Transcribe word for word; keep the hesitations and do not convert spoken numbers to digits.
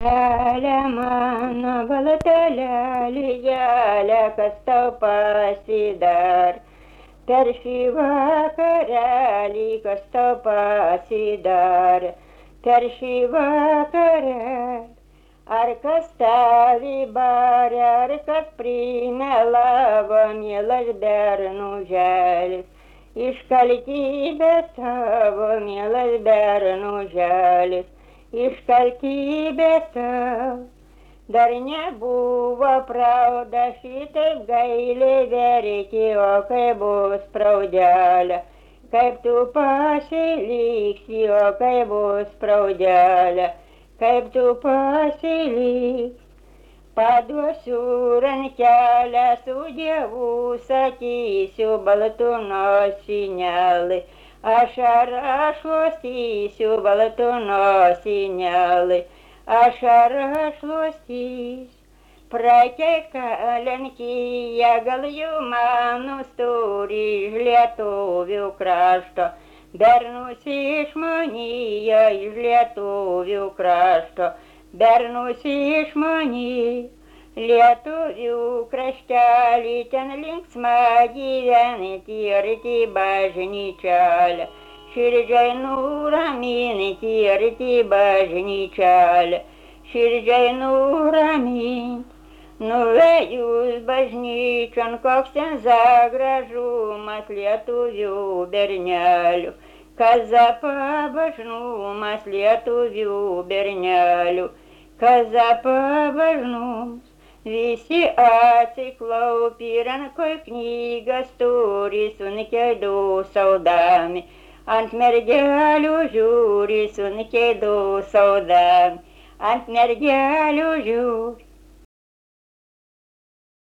Lia mano balatelė, lygelė, kas tau pasidar. Per šį vakarėlį, kas tau pasidar. Per šį vakarėlį, ar kas tavį barė, ar kas primelavo, mielas bernuželis. Iš kaltybės tavo, mielas bernuželis. Iš kaltybės tau dar nebuvo prauda, šitaip gailiai verki, o kai bus praudelė, kaip tu pasiliksi, o kai bus praudelė, kaip tu pasiliksi. Paduosiu rankelę, su Dievu sakysiu, baltu nosinėlį. Ašarą šluostysiu, baltu nosinėlį, ašarą šluostysiu. Prakeika Lenkija, gal jų manus turi iš lietuvių krašto, bernus išmanyja iš lietuvių krašto, bernus išmanyja. Lietuvių kraštelį ten linksma gyventi arti bažnyčelė, širdžiai nuraminti arti bažnyčelė, širdžiai nuraminti. Nuvėjus bažnyčion, koks ten zagražumas lietuvių bernelių, kaza pabažnumas lietuvių bernelių, kaza pabažnumas. Visi atsiklaupi, rankoj knygas turi, sunkiai dūsaudami, ant mergelių žiūri, sunkiai dūsaudami, ant mergelių žiūri.